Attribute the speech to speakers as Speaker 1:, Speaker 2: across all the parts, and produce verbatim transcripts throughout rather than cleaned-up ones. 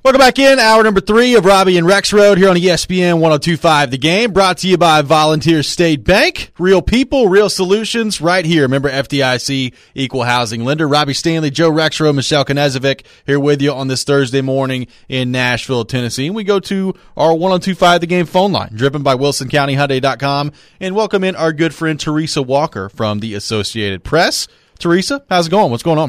Speaker 1: Welcome back in, hour number three of Robbie and Rex Road here on E S P N one oh two point five The Game, brought to you by Volunteer State Bank. Real people, real solutions, right here. Remember, F D I C, equal housing lender. Robbie Stanley, Joe Rexroad, Michelle Knezovic here with you on this Thursday morning in Nashville, Tennessee. And we go to our one oh two point five The Game phone line, driven by Wilson County Hyundai dot com, and welcome in our good friend Teresa Walker from the Associated Press. Teresa, how's it going? What's going on?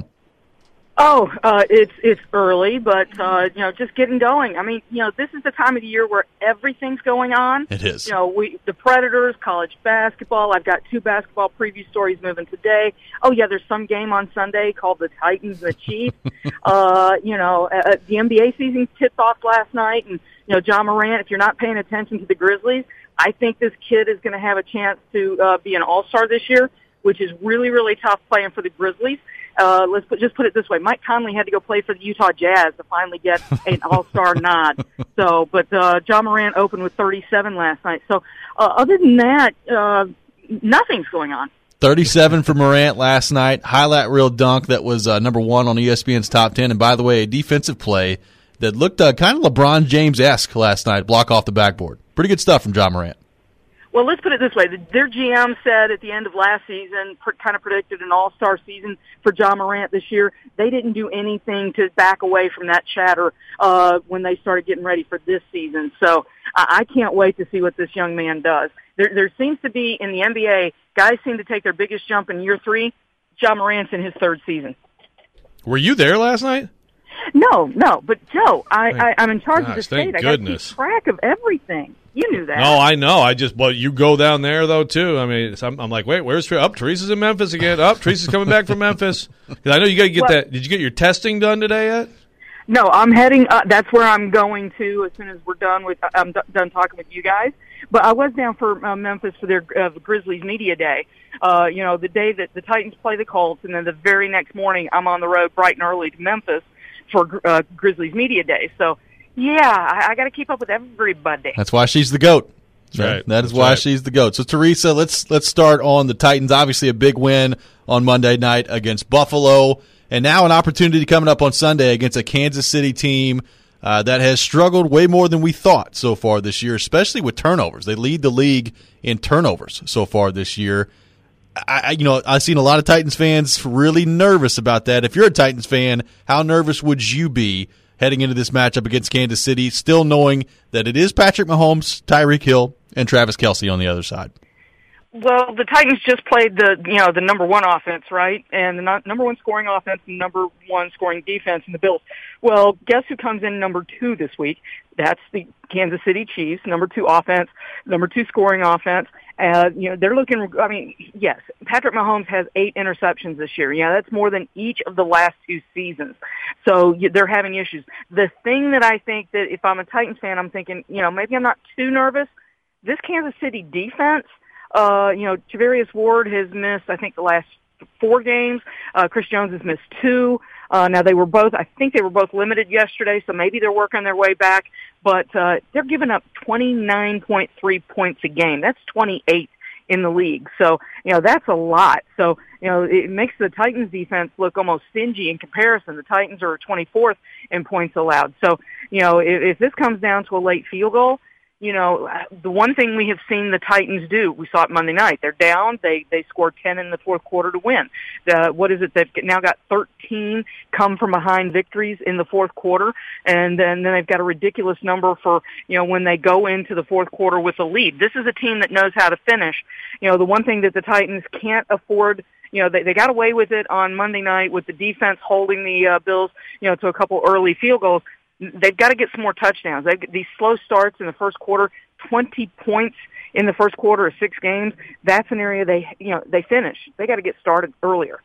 Speaker 2: Oh, uh, it's it's early, but uh, you know, just getting going. I mean, you know, this is the time of the year where everything's going on.
Speaker 1: It is.
Speaker 2: You know, we the Predators, college basketball. I've got two basketball preview stories moving today. Oh yeah, there's some game on Sunday called the Titans and the Chiefs. uh, you know, uh, the N B A season tipped off last night, and you know, John Morant. If you're not paying attention to the Grizzlies, I think this kid is going to have a chance to uh, be an All-Star this year, which is really really tough playing for the Grizzlies. Uh, let's put, just put it this way. Mike Conley had to go play for the Utah Jazz to finally get an all-star nod. So, but, uh, John Morant opened with thirty-seven last night. So, uh, other than that, uh, nothing's going on.
Speaker 1: thirty-seven for Morant last night. Highlight reel dunk that was, uh, number one on E S P N's top ten. And by the way, a defensive play that looked, uh, kind of LeBron James-esque last night. Block off the backboard. Pretty good stuff from John Morant.
Speaker 2: Well, let's put it this way. Their G M said at the end of last season, kind of predicted an all-star season for John Morant this year. They didn't do anything to back away from that chatter uh, when they started getting ready for this season. So I can't wait to see what this young man does. There, there seems to be, in the N B A, guys seem to take their biggest jump in year three. John Morant's in his third season.
Speaker 3: Were you there last night?
Speaker 2: No, no. But, Joe, I, I, I'm in charge
Speaker 3: Gosh,
Speaker 2: of the state.
Speaker 3: thank
Speaker 2: I got to
Speaker 3: goodness.
Speaker 2: keep track of everything. You knew that.
Speaker 3: No, I know. I just, well, you go down there, though, too. I mean, I'm, I'm like, wait, where's Up? Oh, Teresa's in Memphis again. Up, oh, Teresa's coming back from Memphis. Because I know you got to get
Speaker 2: well,
Speaker 3: that. Did you get your testing done today yet?
Speaker 2: No, I'm heading, uh, that's where I'm going to as soon as we're done with, I'm d- done talking with you guys. But I was down for uh, Memphis for their uh, Grizzlies Media Day. Uh, you know, the day that the Titans play the Colts, and then the very next morning I'm on the road bright and early to Memphis for uh, Grizzlies Media Day. So, yeah, I, I got to keep up with everybody.
Speaker 1: That's why she's the GOAT.
Speaker 3: That's right.
Speaker 1: That is
Speaker 3: That's
Speaker 1: why
Speaker 3: right.
Speaker 1: she's the GOAT. So, Teresa, let's let's start on the Titans. Obviously, a big win on Monday night against Buffalo, and now an opportunity coming up on Sunday against a Kansas City team uh, that has struggled way more than we thought so far this year, especially with turnovers. They lead the league in turnovers so far this year. I, I, you know, I've seen a lot of Titans fans really nervous about that. If you're a Titans fan, how nervous would you be heading into this matchup against Kansas City, still knowing that it is Patrick Mahomes, Tyreek Hill, and Travis Kelce on the other side?
Speaker 2: Well, the Titans just played the, you know, the number one offense, right? And the no- number one scoring offense and number one scoring defense in the Bills. Well, guess who comes in number two this week? That's the Kansas City Chiefs, number two offense, number two scoring offense. Uh, you know, they're looking, I mean, yes, Patrick Mahomes has eight interceptions this year. Yeah, that's more than each of the last two seasons. So you, they're having issues. The thing that I think that if I'm a Titans fan, I'm thinking, you know, maybe I'm not too nervous. This Kansas City defense, uh, you know, Javarius Ward has missed, I think, the last four games. Uh, Chris Jones has missed two. Uh, now they were both, I think they were both limited yesterday, so maybe they're working their way back, but, uh, they're giving up twenty-nine point three points a game. That's twenty-eight in the league. So, you know, that's a lot. So, you know, it makes the Titans defense look almost stingy in comparison. The Titans are twenty-fourth in points allowed. So, you know, if, if this comes down to a late field goal, you know, the one thing we have seen the Titans do, we saw it Monday night. They're down. They they scored ten in the fourth quarter to win. The, what is it? They've now got thirteen come from behind victories in the fourth quarter, and then, then they've got a ridiculous number for, you know, when they go into the fourth quarter with a lead. This is a team that knows how to finish. You know, the one thing that the Titans can't afford, you know, they, they got away with it on Monday night with the defense holding the uh, Bills, you know, to a couple early field goals. They've got to get some more touchdowns. They've, these slow starts in the first quarter, twenty points in the first quarter of six games, that's an area they, you know, they finish. They got to get started earlier.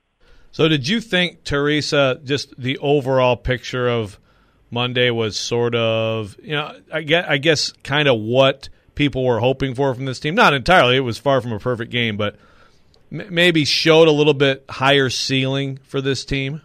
Speaker 3: So did you think, Teresa, just the overall picture of Monday was sort of, you know, I guess, I guess kind of what people were hoping for from this team? Not entirely. It was far from a perfect game, but m- maybe showed a little bit higher ceiling for this team?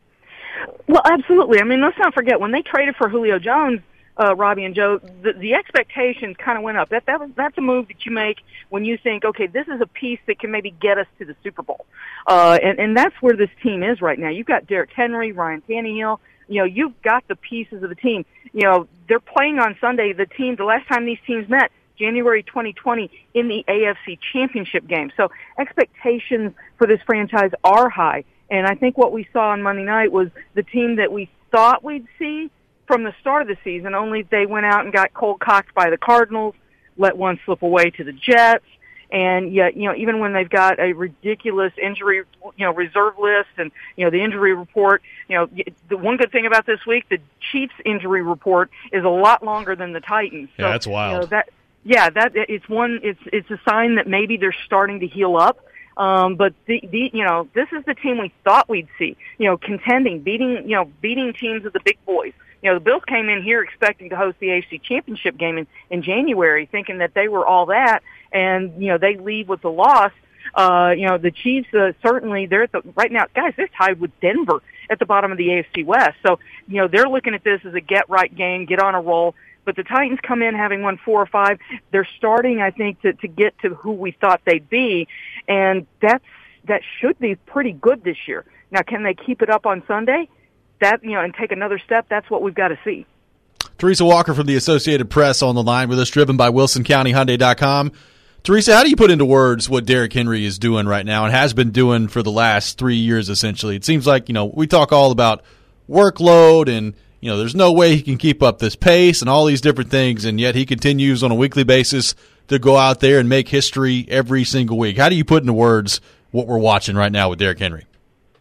Speaker 2: Well, absolutely. I mean, let's not forget, when they traded for Julio Jones, uh, Robbie and Joe, the, the expectations kind of went up. That, that was, that's a move that you make when you think, okay, this is a piece that can maybe get us to the Super Bowl. Uh, and, and that's where this team is right now. You've got Derrick Henry, Ryan Tannehill, You know, you've got the pieces of the team. You know, they're playing on Sunday. The team, the last time these teams met, January twenty twenty, in the A F C Championship game. So expectations for this franchise are high. And I think what we saw on Monday night was the team that we thought we'd see from the start of the season, only they went out and got cold-cocked by the Cardinals, let one slip away to the Jets. And yet, you know, even when they've got a ridiculous injury, you know, reserve list and, you know, the injury report, you know, the one good thing about this week, the Chiefs injury report is a lot longer than the Titans. So,
Speaker 3: yeah, that's wild.
Speaker 2: You know, that, yeah, that it's one, it's, it's a sign that maybe they're starting to heal up. Um, but the, the, you know, this is the team we thought we'd see, you know, contending, beating, you know, beating teams of the big boys. You know, the Bills came in here expecting to host the A F C Championship game in, in January, thinking that they were all that, and, you know, they leave with a loss. Uh, you know, the Chiefs, uh, certainly, they're at the, right now, guys, they're tied with Denver at the bottom of the A F C West. So, you know, they're looking at this as a get-right game, get on a roll. But the Titans come in having won four or five. They're starting, I think, to, to get to who we thought they'd be, and that's, that should be pretty good this year. Now, can they keep it up on Sunday? That, you know, and take another step, that's what we've got to see.
Speaker 1: Teresa Walker from the Associated Press on the line with us, driven by Wilson County Hyundai dot com. Teresa, how do you put into words what Derrick Henry is doing right now and has been doing for the last three years, essentially? It seems like, you know, we talk all about workload and, you know, there's no way he can keep up this pace and all these different things, and yet he continues on a weekly basis to go out there and make history every single week. How do you put into words what we're watching right now with Derrick Henry?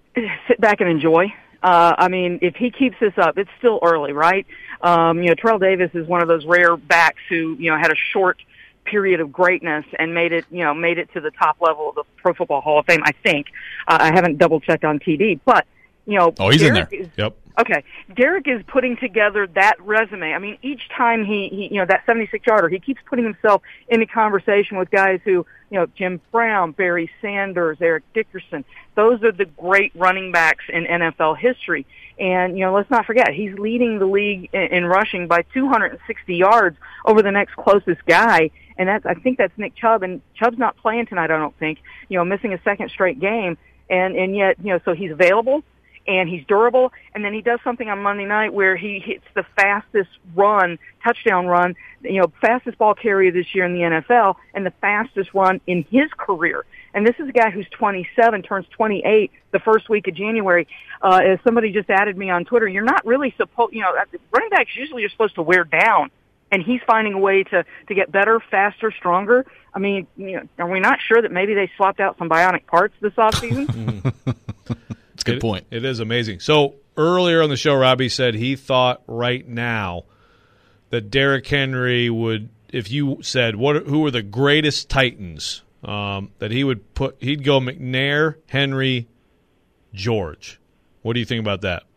Speaker 2: Sit back and enjoy. Uh, I mean, if he keeps this up, it's still early, right? Um, you know, Terrell Davis is one of those rare backs who, you know, had a short period of greatness and made it, you know, made it to the top level of the Pro Football Hall of Fame, I think. Uh, I haven't double-checked on T V, but, you know.
Speaker 1: Oh, he's
Speaker 2: Derrick
Speaker 1: in there.
Speaker 2: Is,
Speaker 1: yep.
Speaker 2: Okay. Derrick is putting together that resume. I mean, each time he, he, you know, that seventy-six yarder, he keeps putting himself into conversation with guys who, you know, Jim Brown, Barry Sanders, Eric Dickerson. Those are the great running backs in N F L history. And, you know, let's not forget, he's leading the league in, in rushing by two hundred sixty yards over the next closest guy. And that's, I think that's Nick Chubb. And Chubb's not playing tonight, I don't think, you know, missing a second straight game. And, and yet, you know, so he's available. And he's durable, and then he does something on Monday night where he hits the fastest run, touchdown run, you know, fastest ball carrier this year in the N F L, and the fastest run in his career. And this is a guy who's twenty-seven, turns twenty-eight the first week of January. Uh, as somebody just added me on Twitter, you're not really supposed, you know, running backs usually are supposed to wear down, and he's finding a way to, to get better, faster, stronger. I mean, you know, are we not sure that maybe they swapped out some bionic parts this offseason?
Speaker 1: That's a good
Speaker 3: it,
Speaker 1: point.
Speaker 3: It is amazing. So earlier on the show, Robbie said he thought right now that Derrick Henry would, if you said what, who are the greatest Titans, um, that he would put, he'd go McNair, Henry, George. What do you think about that?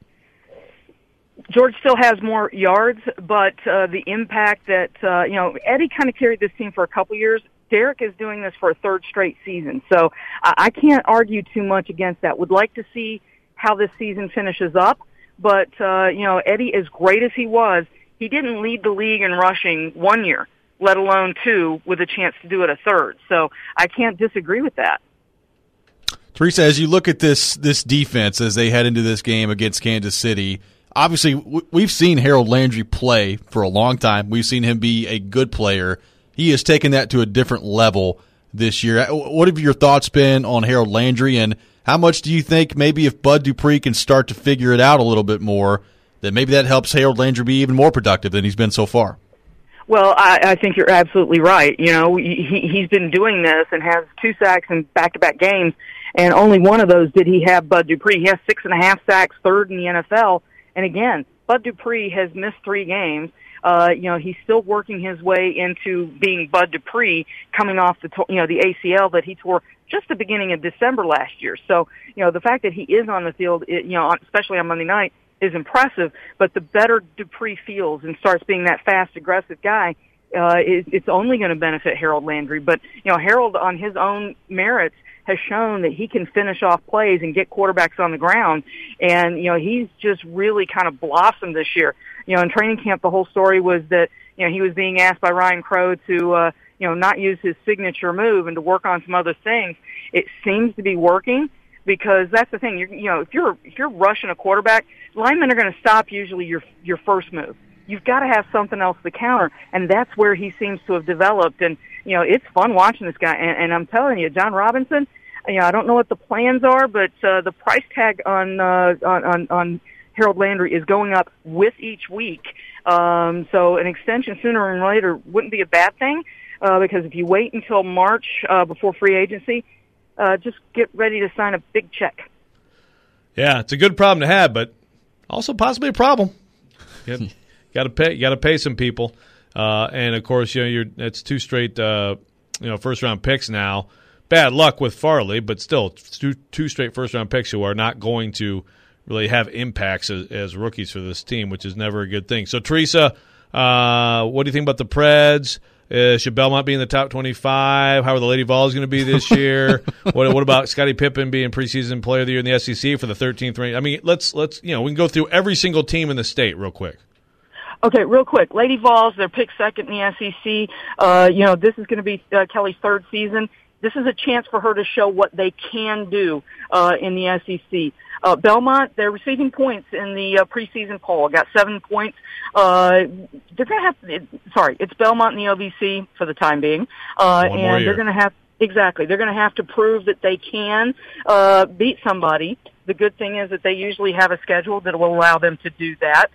Speaker 2: George still has more yards, but uh, the impact that, uh, you know, Eddie kind of carried this team for a couple years. Derrick is doing this for a third straight season, so I can't argue too much against that. Would like to see how this season finishes up, but, uh, you know, Eddie, as great as he was, he didn't lead the league in rushing one year, let alone two, with a chance to do it a third. So I can't disagree with that.
Speaker 1: Teresa, as you look at this this defense as they head into this game against Kansas City, obviously we've seen Harold Landry play for a long time. We've seen him be a good player. He has taken that to a different level this year. What have your thoughts been on Harold Landry, and how much do you think maybe if Bud Dupree can start to figure it out a little bit more, that maybe that helps Harold Landry be even more productive than he's been so far?
Speaker 2: Well, I, I think you're absolutely right. You know, he, he's been doing this and has two sacks in back-to-back games, and only one of those did he have Bud Dupree. He has six and a half sacks, third in the N F L. And again, Bud Dupree has missed three games. Uh, you know, he's still working his way into being Bud Dupree, coming off the, you know, the A C L that he tore just the beginning of December last year. So, you know, the fact that he is on the field, it, you know, especially on Monday night, is impressive. But the better Dupree feels and starts being that fast, aggressive guy, uh, it, it's only going to benefit Harold Landry. But, you know, Harold, on his own merits, has shown that he can finish off plays and get quarterbacks on the ground. And, you know, he's just really kind of blossomed this year. You know, in training camp, the whole story was that, you know, he was being asked by Ryan Crow to, uh, you know, not use his signature move and to work on some other things. It seems to be working. because that's the thing. You're, you know, if you're if you're rushing a quarterback, linemen are going to stop usually your your first move. You've got to have something else to counter, and that's where he seems to have developed. And you know, it's fun watching this guy. And, and I'm telling you, John Robinson. You know, I don't know what the plans are, but uh, the price tag on, uh, on on on Harold Landry is going up with each week. Um, so an extension sooner or later wouldn't be a bad thing, uh, because if you wait until March uh, before free agency, uh, just get ready to sign a big check.
Speaker 3: Yeah, it's a good problem to have, but also possibly a problem. You got to pay. You got to pay some people, uh, and of course, you know, you're it's two straight, uh, you know, first round picks now. Bad luck with Farley, but still two, two straight first round picks who are not going to really have impacts as, as rookies for this team, which is never a good thing. So, Teresa, uh, what do you think about the Preds? Uh, should Belmont be in the top twenty-five? How are the Lady Vols going to be this year? what, what about Scottie Pippen being preseason player of the year in the S E C for the thirteenth rank? I mean, let's let's you know we can go through every single team in the state real quick.
Speaker 2: Okay, real quick. Lady Vols, they're picked second in the S E C. Uh, you know, this is going to be uh, Kelly's third season. This is a chance for her to show what they can do uh, in the S E C. Uh, Belmont, they're receiving points in the uh, preseason poll. Got seven points. Uh, they're going to have. It, sorry, it's Belmont and the O V C for the time being, uh,
Speaker 3: One more
Speaker 2: and
Speaker 3: year.
Speaker 2: they're going to have exactly. They're going to have to prove that they can uh, beat somebody. The good thing is that they usually have a schedule that will allow them to do that.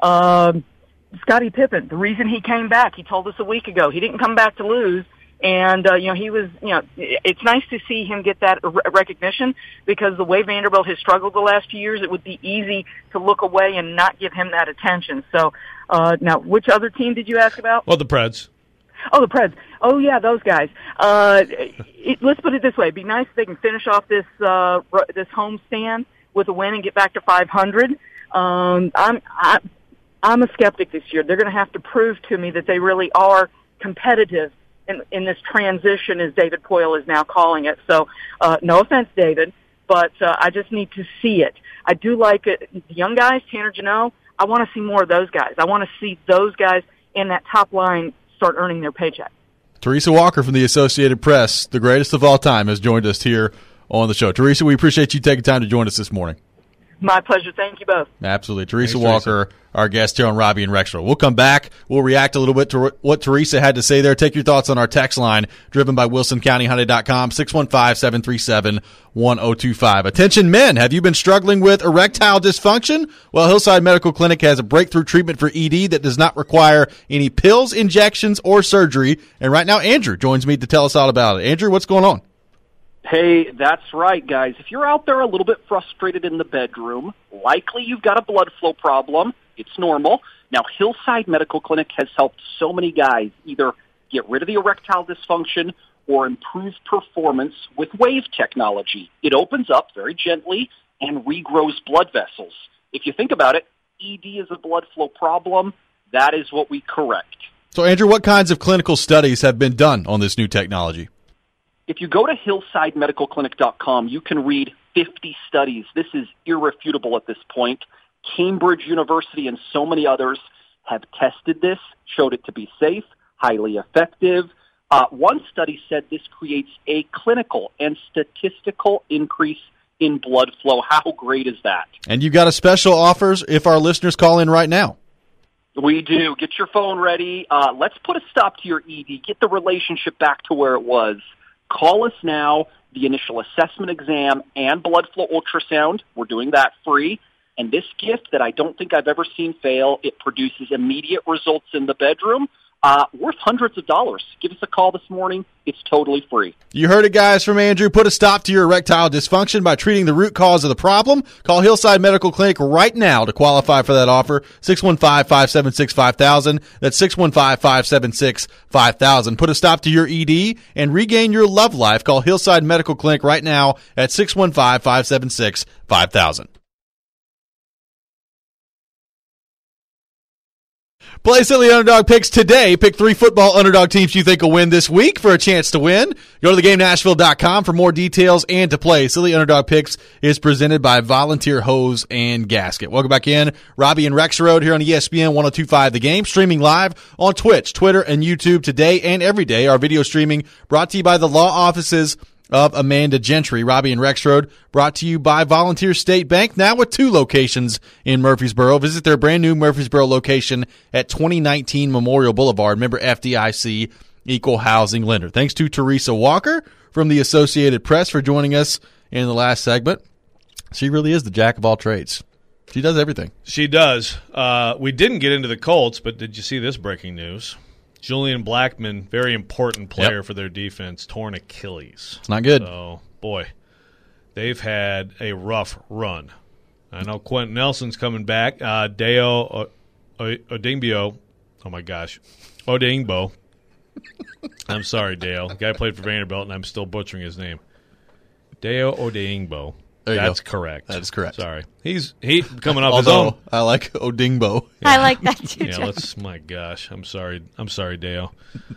Speaker 2: Um, Scottie Pippen, the reason he came back, he told us a week ago, he didn't come back to lose. And, uh, you know, he was, you know, it's nice to see him get that recognition because the way Vanderbilt has struggled the last few years, it would be easy to look away and not give him that attention. So, uh, now, which other team did you ask about?
Speaker 3: Well, the Preds.
Speaker 2: Oh, the Preds. Oh, yeah, those guys. Uh, it, let's put it this way. It'd be nice if they can finish off this, uh, this homestand with a win and get back to five hundred. Um, I'm, I, I'm a skeptic this year. They're going to have to prove to me that they really are competitive In, in this transition, as David Poyle is now calling it. So, uh, no offense, David, but uh, I just need to see it. I do like it. The young guys, Tanner Janot, I want to see more of those guys. I want to see those guys in that top line start earning their paycheck.
Speaker 1: Teresa Walker from the Associated Press, the greatest of all time, has joined us here on the show. Teresa, we appreciate you taking time to join us this morning.
Speaker 2: My pleasure. Thank you both.
Speaker 1: Absolutely. Teresa
Speaker 3: Thanks,
Speaker 1: Walker,
Speaker 3: Teresa.
Speaker 1: Our guest here on Robbie and Rexroad. We'll come back. We'll react a little bit to what Teresa had to say there. Take your thoughts on our text line, driven by Wilson County Hyundai dot com, six one five, seven three seven, one zero two five. Attention men, have you been struggling with erectile dysfunction? Well, Hillside Medical Clinic has a breakthrough treatment for E D that does not require any pills, injections, or surgery. And right now, Andrew joins me to tell us all about it. Andrew, what's going on?
Speaker 4: Hey, that's right, guys. If you're out there a little bit frustrated in the bedroom, likely you've got a blood flow problem. It's normal. Now, Hillside Medical Clinic has helped so many guys either get rid of the erectile dysfunction or improve performance with wave technology. It opens up very gently and regrows blood vessels. If you think about it, E D is a blood flow problem. That is what we correct.
Speaker 1: So, Andrew, what kinds of clinical studies have been done on this new technology?
Speaker 4: If you go to hillside medical clinic dot com, you can read fifty studies. This is irrefutable at this point. Cambridge University and so many others have tested this, showed it to be safe, highly effective. Uh, one study said this creates a clinical and statistical increase in blood flow. How great is that?
Speaker 1: And you got a special offers if our listeners call in right now.
Speaker 4: We do. Get your phone ready. Uh, let's put a stop to your E D. Get the relationship back to where it was. Call us now. The initial assessment exam and blood flow ultrasound, we're doing that free. And this gift that I don't think I've ever seen fail, it produces immediate results in the bedroom, uh, worth hundreds of dollars. Give us a call this morning. It's totally free.
Speaker 1: You heard it, guys, from Andrew. Put a stop to your erectile dysfunction by treating the root cause of the problem. Call Hillside Medical Clinic right now to qualify for that offer. six one five, five seven six, five thousand. That's six one five, five seven six, five thousand. Put a stop to your E D and regain your love life. Call Hillside Medical Clinic right now at six one five, five seven six, five thousand. Play Silly Underdog Picks today. Pick three football underdog teams you think will win this week for a chance to win. Go to the game nashville dot com for more details and to play. Silly Underdog Picks is presented by Volunteer Hose and Gasket. Welcome back in. Robbie and Rexroad here on E S P N one oh two point five The Game. Streaming live on Twitch, Twitter, and YouTube today and every day. Our video streaming brought to you by the law offices of Amanda Gentry. Robbie and Rexroad brought to you by Volunteer State Bank, now with two locations in Murfreesboro. Visit their brand new Murfreesboro location at twenty nineteen Memorial Boulevard. Member F D I C, equal housing lender. Thanks to Teresa Walker from the Associated Press for joining us in the last segment. She really is the jack of all trades. She does everything.
Speaker 3: She does. Uh, we didn't get into the Colts, but did you see this breaking news? Julian Blackmon, very important player
Speaker 1: Yep.
Speaker 3: for their defense, torn Achilles.
Speaker 1: It's not good.
Speaker 3: So, boy, they've had a rough run. I know Quentin Nelson's coming back. Uh, Deo Odingbo. Oh, my gosh. Odingbo. I'm sorry, Dale. The guy played for Vanderbilt, and I'm still butchering his name. Deo Odingbo.
Speaker 1: There you
Speaker 3: That's
Speaker 1: go.
Speaker 3: correct.
Speaker 1: That is correct.
Speaker 3: Sorry. He's he coming off his
Speaker 1: Although,
Speaker 3: own.
Speaker 1: I like Odingbo.
Speaker 5: I like that too,
Speaker 3: Yeah,
Speaker 5: John.
Speaker 3: let's. My gosh, I'm sorry. I'm sorry, Deo.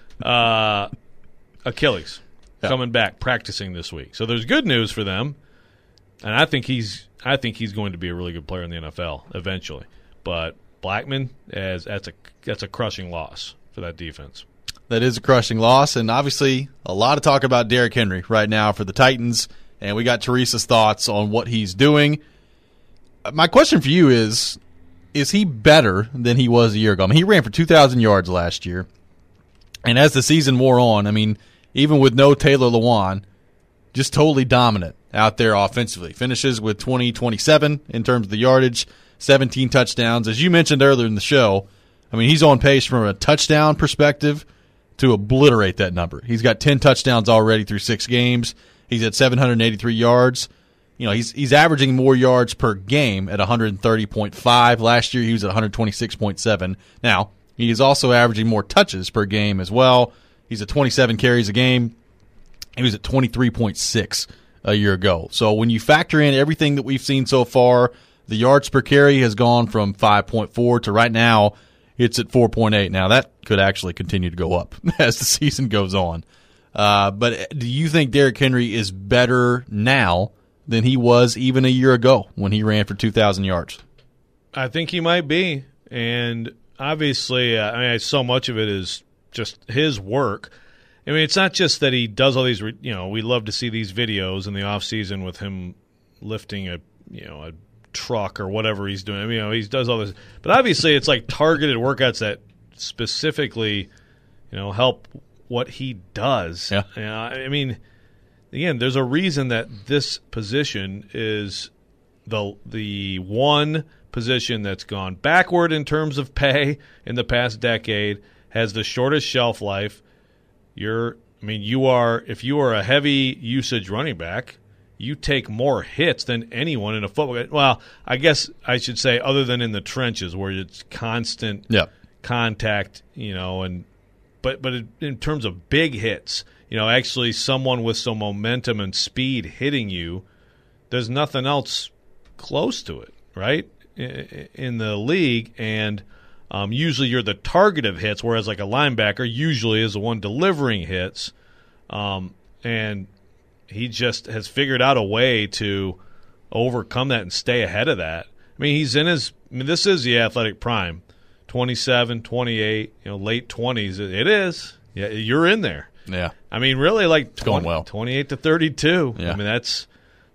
Speaker 3: Uh, Achilles
Speaker 1: Yeah.
Speaker 3: coming back, practicing this week. So there's good news for them, and I think he's. I think he's going to be a really good player in the N F L eventually. But Blackmon, as that's a that's a crushing loss for that defense.
Speaker 1: That is a crushing loss, and obviously a lot of talk about Derrick Henry right now for the Titans, and we got Teresa's thoughts on what he's doing. My question for you is, is he better than he was a year ago? I mean, he ran for two thousand yards last year, and as the season wore on, I mean, even with no Taylor Lewan, just totally dominant out there offensively. Finishes with twenty twenty-seven in terms of the yardage, seventeen touchdowns. As you mentioned earlier in the show, I mean, he's on pace from a touchdown perspective to obliterate that number. He's got ten touchdowns already through six games. He's at seven hundred eighty-three yards. You know, he's he's averaging more yards per game at one thirty point five. Last year he was at one twenty-six point seven. Now, he is also averaging more touches per game as well. He's at twenty-seven carries a game. He was at twenty-three point six a year ago. So when you factor in everything that we've seen so far, the yards per carry has gone from five point four to right now it's at four point eight. Now, that could actually continue to go up as the season goes on. Uh, but do you think Derrick Henry is better now than he was even a year ago when he ran for two thousand yards?
Speaker 3: I think he might be, and obviously, uh, I mean, so much of it is just his work. I mean, it's not just that he does all these. You know, we love to see these videos in the off season with him lifting a you know a truck or whatever he's doing. I mean, you know, he does all this, but obviously, it's like targeted workouts that specifically, you know, help what he does.
Speaker 1: Yeah.
Speaker 3: You know, I mean, again, there's a reason that this position is the the one position that's gone backward in terms of pay in the past decade, has the shortest shelf life. You're, I mean, you are, if you are a heavy usage running back, you take more hits than anyone in a football game. Well, I guess I should say other than in the trenches where it's constant
Speaker 1: Yep.
Speaker 3: contact, you know, and but but in terms of big hits, you know, actually someone with some momentum and speed hitting you, there's nothing else close to it, right, in the league. And um, usually you're the target of hits, whereas like a linebacker usually is the one delivering hits. Um, and he just has figured out a way to overcome that and stay ahead of that. I mean, he's in his – I mean, this is the athletic prime, twenty-seven, twenty-eight, you know, late twenties. It is. Yeah, you're in there.
Speaker 1: Yeah.
Speaker 3: I mean, really, like
Speaker 1: It's going
Speaker 3: twenty,
Speaker 1: well.
Speaker 3: twenty-eight to thirty-two.
Speaker 1: Yeah.
Speaker 3: I mean, that's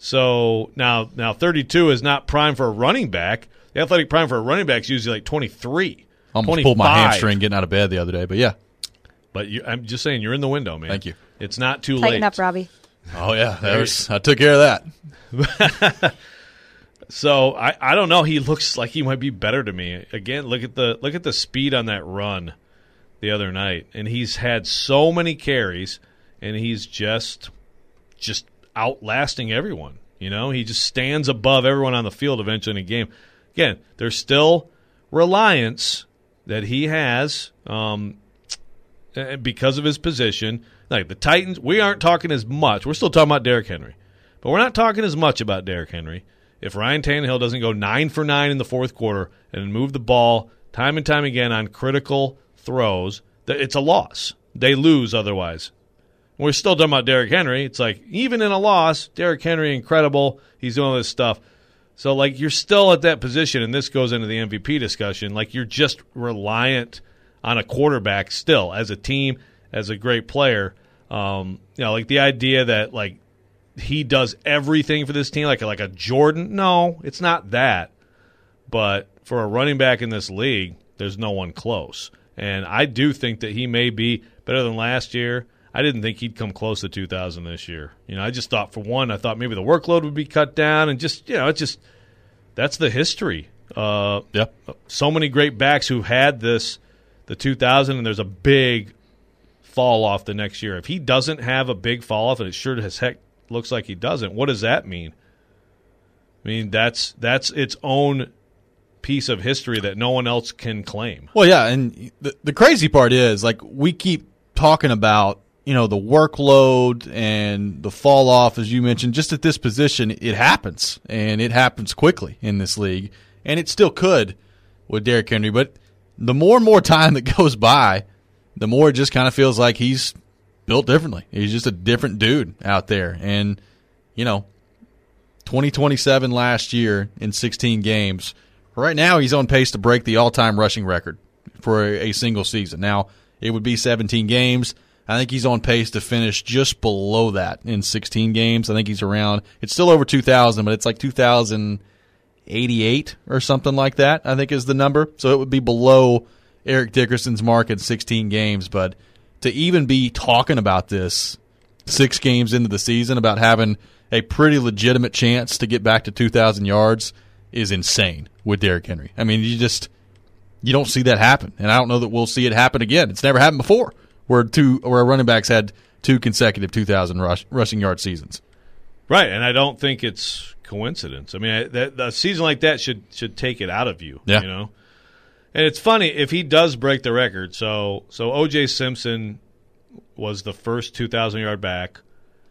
Speaker 3: so now. Now, thirty-two is not prime for a running back. The athletic prime for a running back is usually like twenty-three.
Speaker 1: Almost pulled my hamstring getting out of bed the other day, but yeah.
Speaker 3: But you, I'm just saying, you're in the window, man.
Speaker 1: Thank you.
Speaker 3: It's not too
Speaker 5: Tighten
Speaker 3: late.
Speaker 5: up, Robbie.
Speaker 1: Oh yeah, that was, I took care of that.
Speaker 3: So I, I don't know. He looks like he might be better to me. Again, look at the look at the speed on that run the other night, and he's had so many carries, and he's just just outlasting everyone. You know, he just stands above everyone on the field eventually in a game. Again, there's still reliance that he has um, because of his position. Like the Titans, we aren't talking as much. We're still talking about Derrick Henry, but we're not talking as much about Derrick Henry. If Ryan Tannehill doesn't go nine for nine in the fourth quarter and move the ball time and time again on critical throws, it's a loss. They lose otherwise. We're still talking about Derrick Henry. It's like, even in a loss, Derrick Henry, incredible. He's doing all this stuff. So, like, you're still at that position, and this goes into the M V P discussion. Like, you're just reliant on a quarterback still as a team, as a great player. Um, you know, like the idea that, like, he does everything for this team, like like a Jordan. No, it's not that. But for a running back in this league, there's no one close. And I do think that he may be better than last year. I didn't think he'd come close to two thousand this year. You know, I just thought, for one, I thought maybe the workload would be cut down, and just, you know, it's just that's the history. Uh,
Speaker 1: yeah.
Speaker 3: So many great backs who've had this, the two thousand, and there's a big fall off the next year. If he doesn't have a big fall off, and it sure as heck looks like he doesn't, what does that mean? I mean, that's that's its own piece of history that no one else can claim.
Speaker 1: Well, yeah, and the, the crazy part is, like, we keep talking about, you know, the workload and the fall off, as you mentioned. Just at this position, it happens, and it happens quickly in this league, and it still could with Derrick Henry. But the more and more time that goes by, the more it just kind of feels like he's built differently. He's just a different dude out there. And, you know, twenty twenty-seven last year in sixteen games. Right now, he's on pace to break the all-time rushing record for a, a single season. Now, it would be seventeen games. I think he's on pace to finish just below that in sixteen games. I think he's around – it's still over two thousand, but it's like two thousand eighty-eight or something like that, I think is the number. So it would be below Eric Dickerson's mark in sixteen games. But to even be talking about this six games into the season, about having a pretty legitimate chance to get back to two thousand yards – is insane with Derrick Henry. I mean, you just you don't see that happen, and I don't know that we'll see it happen again. It's never happened before, where two where running backs had two consecutive two thousand rush, rushing yard seasons.
Speaker 3: Right, and I don't think it's coincidence. I mean, I, that, a season like that should should take it out of you.
Speaker 1: Yeah.
Speaker 3: You know, and it's funny if he does break the record. So so O J Simpson was the first two thousand yard back.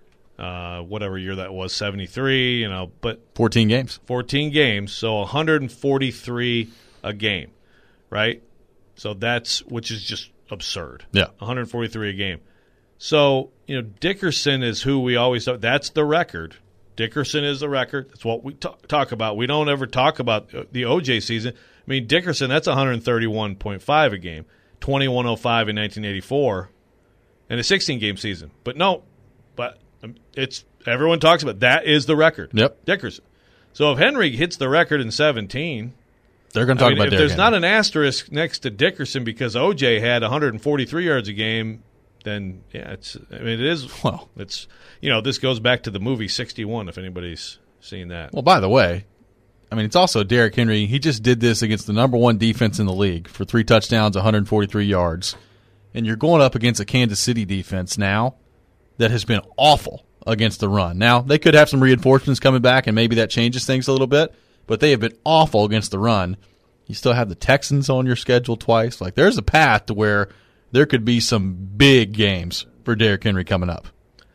Speaker 3: Uh, whatever year that was, seventy-three, you know, but
Speaker 1: fourteen games.
Speaker 3: fourteen games, so one hundred forty-three a game, right? So that's, which is just absurd.
Speaker 1: Yeah.
Speaker 3: one hundred forty-three a game. So, you know, Dickerson is who we always talk, that's the record. Dickerson is the record. That's what we talk, talk about. We don't ever talk about the O J season. I mean, Dickerson, that's one thirty-one point five a game, twenty-one oh five in nineteen eighty-four, and a sixteen-game season. But no, but it's everyone talks about that is the record.
Speaker 1: Yep.
Speaker 3: Dickerson. So if Henry hits the record in seventeen,
Speaker 1: they're going to talk
Speaker 3: I mean,
Speaker 1: about
Speaker 3: if
Speaker 1: Derrick
Speaker 3: there's
Speaker 1: Henry.
Speaker 3: not an asterisk next to Dickerson because O J had one forty-three yards a game, then yeah, it's. I mean, it is.
Speaker 1: Well,
Speaker 3: it's you know this goes back to the movie sixty-one. If anybody's seen that.
Speaker 1: Well, by the way, I mean, it's also Derrick Henry. He just did this against the number one defense in the league for three touchdowns, one hundred forty-three yards, and you're going up against a Kansas City defense now that has been awful against the run. Now, they could have some reinforcements coming back, and maybe that changes things a little bit, but they have been awful against the run. You still have the Texans on your schedule twice. Like, there's a path to where there could be some big games for Derrick Henry coming up.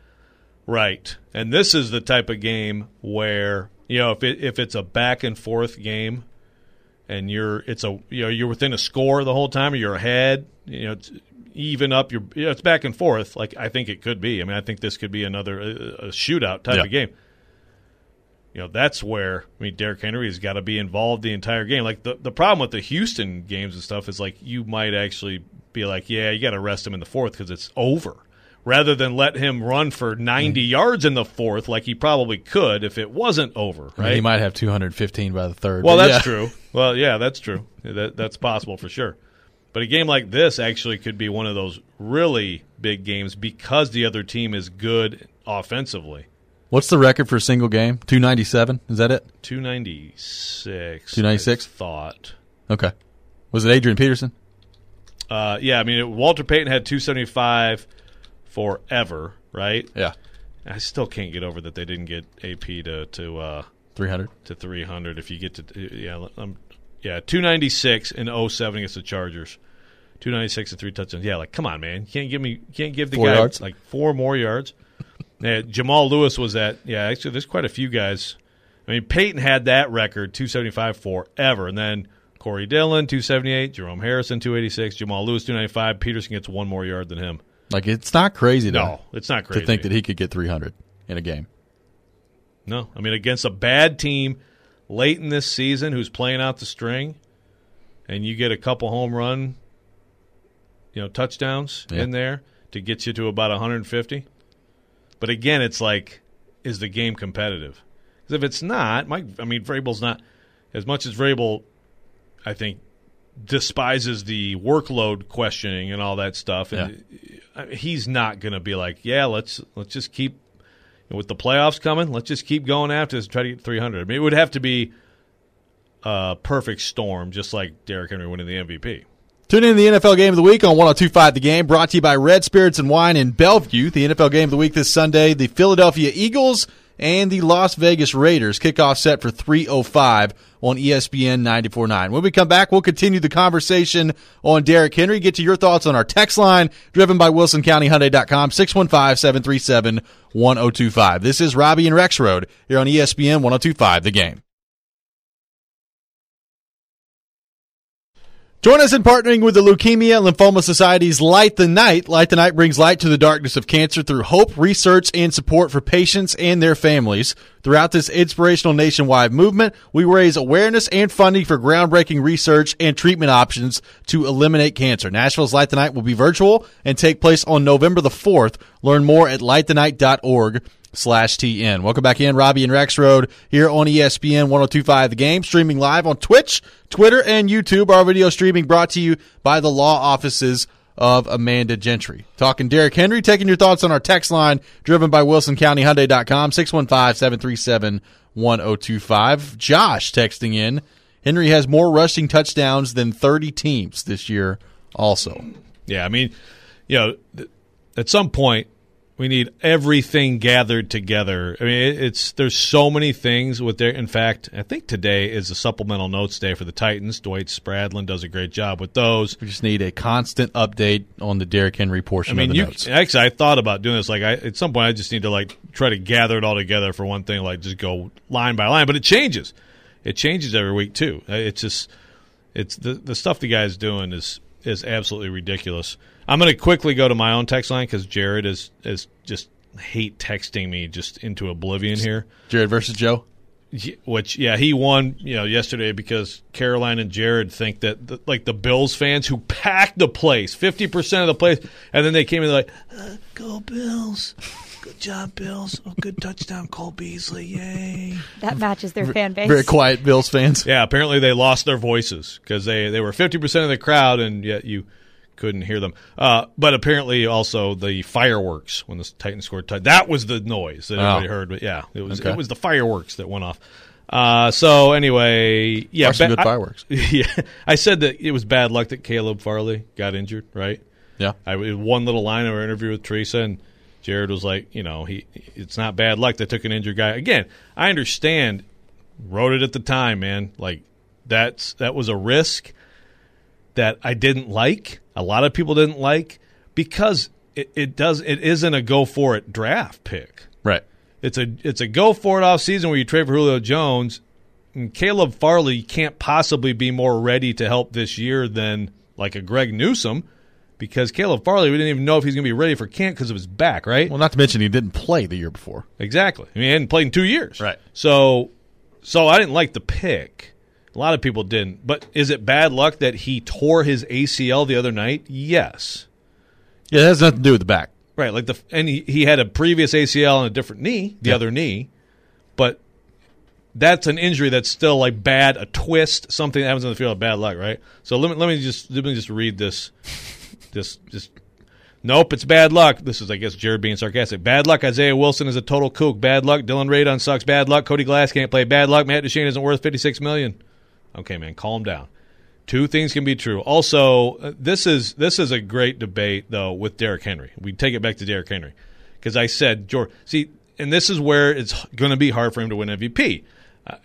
Speaker 3: Right. And this is the type of game where, you know, if it if it's a back and forth game and you're it's a you know, you're within a score the whole time or you're ahead, you know, it's even up your you know, it's back and forth like I think it could be. I mean, I think this could be another a, a shootout type
Speaker 1: yeah.
Speaker 3: of game. You know, that's where I mean Derrick Henry's got to be involved the entire game. Like the the problem with the Houston games and stuff is like you might actually be like, yeah, you got to rest him in the fourth because it's over, rather than let him run for ninety mm. yards in the fourth like he probably could if it wasn't over. Right? I mean,
Speaker 1: he might have two hundred fifteen by the third.
Speaker 3: Well, that's
Speaker 1: yeah.
Speaker 3: true. Well, yeah, that's true. That that's possible for sure. But a game like this actually could be one of those really big games because the other team is good offensively.
Speaker 1: What's the record for a single game? two ninety-seven? Is that it?
Speaker 3: two ninety-six.
Speaker 1: two ninety-six?
Speaker 3: I thought.
Speaker 1: Okay. Was it Adrian Peterson?
Speaker 3: Uh, yeah, I mean, it, Walter Payton had two seventy-five forever, right?
Speaker 1: Yeah.
Speaker 3: I still can't get over that they didn't get A P to to uh,
Speaker 1: three hundred.
Speaker 3: To three hundred. If you get to yeah, um, yeah, two ninety-six in oh seven against the Chargers. two ninety-six and three touchdowns. Yeah, like come on, man, you can't give me, you can't give the
Speaker 1: four
Speaker 3: guy
Speaker 1: yards?
Speaker 3: like four more yards. Yeah, Jamal Lewis was at. Yeah, actually, there's quite a few guys. I mean, Peyton had that record, two seventy-five forever, and then Corey Dillon, two seventy-eight, Jerome Harrison, two eighty-six, Jamal Lewis, two ninety-five. Peterson gets one more yard than him.
Speaker 1: Like, it's not crazy to,
Speaker 3: no, it's not crazy
Speaker 1: to think that he could get three hundred in a game.
Speaker 3: No, I mean, against a bad team late in this season who's playing out the string, and you get a couple home run, you know, touchdowns
Speaker 1: yeah.
Speaker 3: in there to get you to about one hundred fifty. But again, it's like is the game competitive? Because if it's not, Mike, I mean, Vrabel's not as much as Vrabel, I think, despises the workload questioning and all that stuff. And yeah. he's not going to be like, yeah, let's let's just keep with the playoffs coming. Let's just keep going after this and try to get three hundred. I mean, it would have to be a perfect storm, just like Derrick Henry winning the M V P.
Speaker 1: Tune in to the N F L Game of the Week on one oh two point five The Game, brought to you by Red Spirits and Wine in Bellevue. The N F L Game of the Week this Sunday, the Philadelphia Eagles and the Las Vegas Raiders. Kickoff set for three oh five on E S P N ninety-four point nine. When we come back, we'll continue the conversation on Derrick Henry. Get to your thoughts on our text line, driven by Wilson County Hyundai dot com, six one five, seven three seven, one oh two five. This is Robbie and Rex Road here on E S P N one oh two point five The Game. Join us in partnering with the Leukemia and Lymphoma Society's Light the Night. Light the Night brings light to the darkness of cancer through hope, research, and support for patients and their families. Throughout this inspirational nationwide movement, we raise awareness and funding for groundbreaking research and treatment options to eliminate cancer. Nashville's Light the Night will be virtual and take place on November the fourth. Learn more at light the night dot org. slash T N. Welcome back in, Robbie and Rex Road here on E S P N one oh two point five The Game, streaming live on Twitch, Twitter, and YouTube. Our video streaming brought to you by the law offices of Amanda Gentry. Talking Derrick Henry, taking your thoughts on our text line, driven by Wilson County Hyundai dot com, six one five, seven three seven, one oh two five. Josh texting in, Henry has more rushing touchdowns than thirty teams this year also.
Speaker 3: Yeah, I mean, you know, th- at some point, we need everything gathered together. I mean, it's there's so many things with their. In fact, I think today is a supplemental notes day for the Titans. Dwight Spradlin does a great job with those.
Speaker 1: We just need a constant update on the Derrick Henry portion
Speaker 3: I mean,
Speaker 1: of the
Speaker 3: you,
Speaker 1: notes.
Speaker 3: Actually, I thought about doing this. Like, I, at some point, I just need to like try to gather it all together for one thing. Like, just go line by line. But it changes. It changes every week too. It's just it's the the stuff the guy's doing is is absolutely ridiculous. I'm going to quickly go to my own text line because Jared is is just hate texting me just into oblivion here.
Speaker 1: Jared versus Joe?
Speaker 3: Which, yeah, he won you know yesterday because Caroline and Jared think that, the, like, the Bills fans who packed the place, fifty percent of the place, and then they came in like, uh, go Bills. Good job, Bills. Oh, good touchdown, Cole Beasley. Yay.
Speaker 5: That matches their fan base.
Speaker 1: Very quiet Bills fans.
Speaker 3: Yeah, apparently they lost their voices because they, they were fifty percent of the crowd, and yet you – couldn't hear them. Uh, but apparently also the fireworks when the Titans scored. T- that was the noise that everybody oh. heard. But yeah, it was okay. It was the fireworks that went off. Uh, so anyway, yeah.
Speaker 1: Ba- good fireworks.
Speaker 3: I, yeah. I said that it was bad luck that Caleb Farley got injured, right?
Speaker 1: Yeah. I
Speaker 3: one little line of our interview with Teresa, and Jared was like, you know, he it's not bad luck they took an injured guy. Again, I understand, wrote it at the time, man. Like, that's that was a risk that I didn't like. A lot of people didn't like because it, it does it isn't a go for it draft pick.
Speaker 1: Right.
Speaker 3: It's a it's a go for it off season where you trade for Julio Jones, and Caleb Farley can't possibly be more ready to help this year than like a Greg Newsome, because Caleb Farley, we didn't even know if he's going to be ready for camp because of his back, right?
Speaker 1: Well, not to mention he didn't play the year before.
Speaker 3: Exactly. I mean, he hadn't played in two years.
Speaker 1: Right.
Speaker 3: So so I didn't like the pick. A lot of people didn't. But is it bad luck that he tore his A C L the other night? Yes.
Speaker 1: Yeah, it has nothing to do with the back.
Speaker 3: Right. Like the and he, he had a previous A C L on a different knee, the yeah. other knee. But that's an injury that's still like bad, a twist, something that happens on the field of bad luck, right? So let me let me just let me just read this. this just nope, it's bad luck. This is, I guess, Jared being sarcastic. Bad luck. Isaiah Wilson is a total kook. Bad luck. Dylan Radon sucks. Bad luck. Cody Glass can't play. Bad luck. Matt Duchene isn't worth fifty-six million dollars. Okay, man, calm down. Two things can be true. Also, uh, this is this is a great debate, though, with Derrick Henry. We take it back to Derrick Henry. Because I said, George, see, and this is where it's going to be hard for him to win M V P. Uh,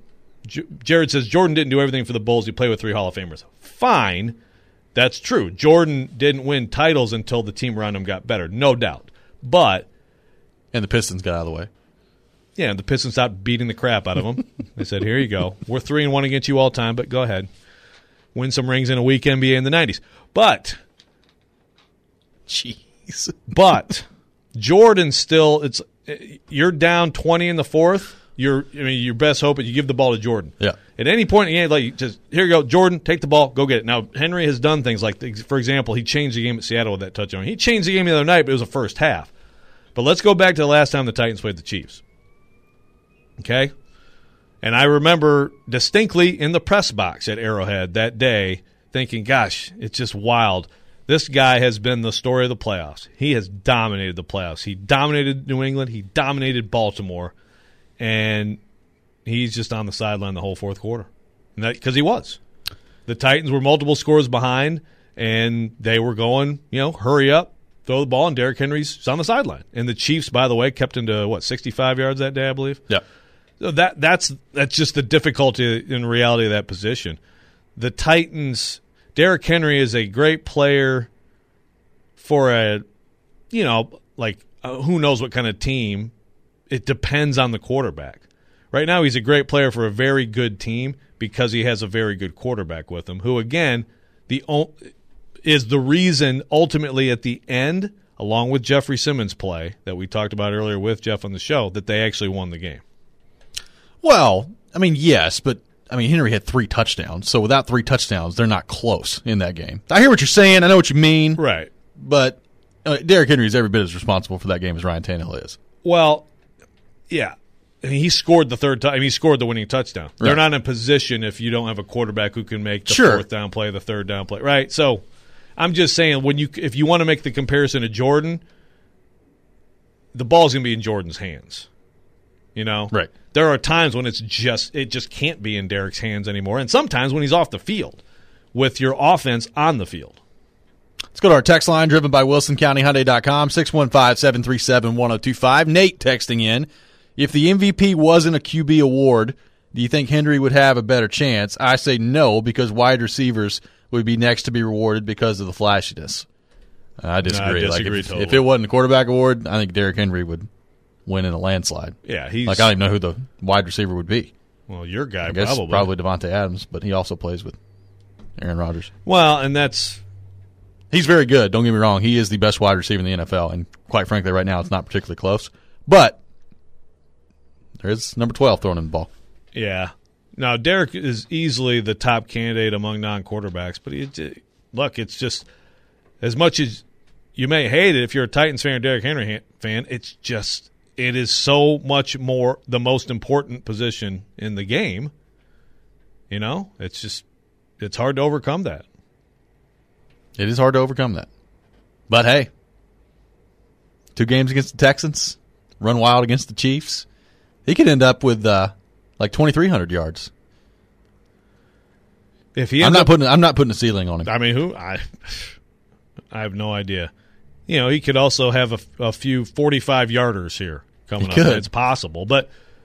Speaker 3: J- Jared says Jordan didn't do everything for the Bulls. He played with three Hall of Famers. Fine. That's true. Jordan didn't win titles until the team around him got better, no doubt. But
Speaker 1: and the Pistons got out of the way.
Speaker 3: Yeah, the Pistons stopped beating the crap out of them. They said, here you go. We're three and one against you all time, but go ahead. Win some rings in a weak N B A in the nineties. But,
Speaker 1: jeez.
Speaker 3: But, Jordan still, it's you're down twenty in the fourth. You're, I mean, your best hope is you give the ball to Jordan.
Speaker 1: Yeah.
Speaker 3: At any point in the game, like, just, here you go, Jordan, take the ball, go get it. Now, Henry has done things like, for example, he changed the game at Seattle with that touchdown. He changed the game the other night, but it was a first half. But let's go back to the last time the Titans played the Chiefs. Okay? And I remember distinctly in the press box at Arrowhead that day thinking, gosh, it's just wild. This guy has been the story of the playoffs. He has dominated the playoffs. He dominated New England. He dominated Baltimore. And he's just on the sideline the whole fourth quarter. Because he was. The Titans were multiple scores behind, and they were going, you know, hurry up, throw the ball, and Derrick Henry's on the sideline. And the Chiefs, by the way, kept him to, what, sixty-five yards that day, I believe?
Speaker 1: Yeah.
Speaker 3: So that that's that's just the difficulty in reality of that position. The Titans, Derrick Henry is a great player for a, you know, like uh, who knows what kind of team. It depends on the quarterback. Right now he's a great player for a very good team because he has a very good quarterback with him, who, again, the is the reason ultimately at the end, along with Jeffrey Simmons' play that we talked about earlier with Jeff on the show, that they actually won the game.
Speaker 1: Well, I mean, yes, but I mean, Henry had three touchdowns, so without three touchdowns, they're not close in that game. I hear what you're saying. I know what you mean.
Speaker 3: Right.
Speaker 1: But uh, Derrick Henry is every bit as responsible for that game as Ryan Tannehill is.
Speaker 3: Well, yeah. I mean, he scored the third time. I mean, he scored the winning touchdown. Right. They're not in a position if you don't have a quarterback who can make the
Speaker 1: sure.
Speaker 3: fourth down play, the third down play. Right? So I'm just saying, when you if you want to make the comparison to Jordan, the ball's going to be in Jordan's hands. You know?
Speaker 1: Right.
Speaker 3: There are times when it's just it just can't be in Derrick's hands anymore, and sometimes when he's off the field with your offense on the field.
Speaker 1: Let's go to our text line, driven by Wilson County Hyundai dot com, six one five, seven three seven, one oh two five. Nate texting in, if the M V P wasn't a Q B award, do you think Henry would have a better chance? I say no, because wide receivers would be next to be rewarded because of the flashiness. I disagree.
Speaker 3: No, I disagree
Speaker 1: like if,
Speaker 3: totally.
Speaker 1: if it wasn't a quarterback award, I think Derrick Henry would win in a landslide.
Speaker 3: Yeah, he's
Speaker 1: like I don't even know who the wide receiver would be.
Speaker 3: Well, your guy
Speaker 1: I guess
Speaker 3: probably
Speaker 1: probably Devontae Adams, but he also plays with Aaron Rodgers.
Speaker 3: Well, and that's
Speaker 1: he's very good. Don't get me wrong; he is the best wide receiver in the N F L, and quite frankly, right now it's not particularly close. But there is number twelve throwing in the ball.
Speaker 3: Yeah. Now Derrick is easily the top candidate among non-quarterbacks, but he, look, it's just as much as you may hate it if you're a Titans fan or Derrick Henry fan, it's just. It is so much more the most important position in the game. You know, it's just it's hard to overcome that.
Speaker 1: It is hard to overcome that. But hey, two games against the Texans, run wild against the Chiefs. He could end up with uh, like twenty-three hundred yards.
Speaker 3: If he,
Speaker 1: I'm not
Speaker 3: up,
Speaker 1: putting I'm not putting a ceiling on him.
Speaker 3: I mean, who I I have no idea. You know, he could also have a, a few forty-five yarders here coming
Speaker 1: he
Speaker 3: up.
Speaker 1: Could.
Speaker 3: It's possible. But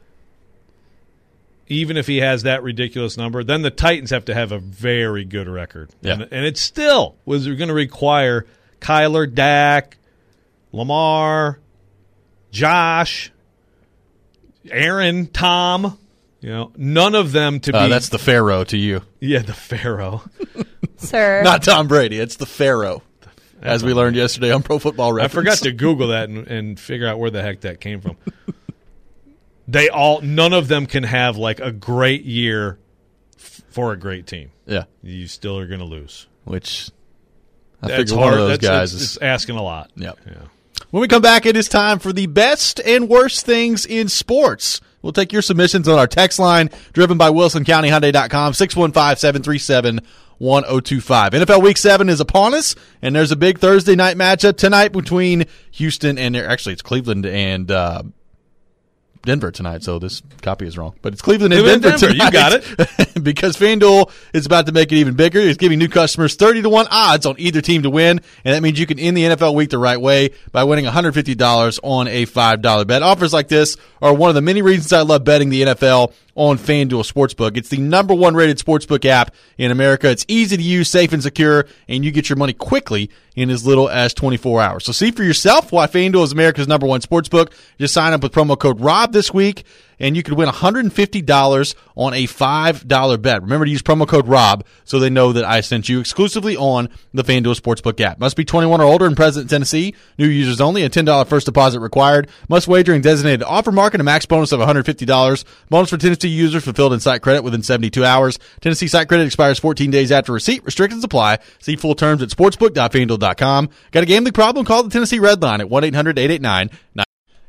Speaker 3: even if he has that ridiculous number, then the Titans have to have a very good record.
Speaker 1: Yeah.
Speaker 3: And, and it still was going to require Kyler, Dak, Lamar, Josh, Aaron, Tom. You know, none of them to
Speaker 1: uh,
Speaker 3: be.
Speaker 1: That's the Pharaoh to you.
Speaker 3: Yeah, the Pharaoh.
Speaker 5: Sir.
Speaker 1: Not Tom Brady. It's the Pharaoh. As we learned yesterday on Pro Football Reference.
Speaker 3: I forgot to Google that and, and figure out where the heck that came from. They all, none of them can have like a great year f- for a great team.
Speaker 1: Yeah,
Speaker 3: you still are going to lose.
Speaker 1: Which I
Speaker 3: That's
Speaker 1: figure
Speaker 3: hard.
Speaker 1: one of those
Speaker 3: That's,
Speaker 1: guys
Speaker 3: it's,
Speaker 1: is
Speaker 3: it's asking a lot.
Speaker 1: Yep.
Speaker 3: Yeah.
Speaker 1: When we come back, it is time for the best and worst things in sports. We'll take your submissions on our text line, driven by Wilson County Hyundai dot com, six one five, seven three seven, one oh two five. N F L Week seven is upon us, and there's a big Thursday night matchup tonight between Houston and, actually, it's Cleveland and uh, Denver tonight, so this copy is wrong. But it's Cleveland and
Speaker 3: Cleveland
Speaker 1: Denver,
Speaker 3: Denver.
Speaker 1: tonight.
Speaker 3: You got it.
Speaker 1: Because FanDuel is about to make it even bigger. It's giving new customers thirty to one odds on either team to win, and that means you can end the N F L week the right way by winning one hundred fifty dollars on a five dollar bet. Offers like this are one of the many reasons I love betting the N F L on FanDuel Sportsbook. It's the number one rated sportsbook app in America. It's easy to use, safe and secure, and you get your money quickly in as little as twenty-four hours. So see for yourself why FanDuel is America's number one sportsbook. Just sign up with promo code ROB this week, and you could win one hundred fifty dollars on a five dollar bet. Remember to use promo code ROB so they know that I sent you exclusively on the FanDuel Sportsbook app. Must be twenty-one or older in present Tennessee. New users only. A ten dollars first deposit required. Must wager in designated offer market. A max bonus of one hundred fifty dollars. Bonus for Tennessee users fulfilled in site credit within seventy-two hours. Tennessee site credit expires fourteen days after receipt. Restrictions apply. See full terms at sportsbook dot fanduel dot com. Got a gambling problem? Call the Tennessee Red Line at one eight hundred, eight eight nine, nine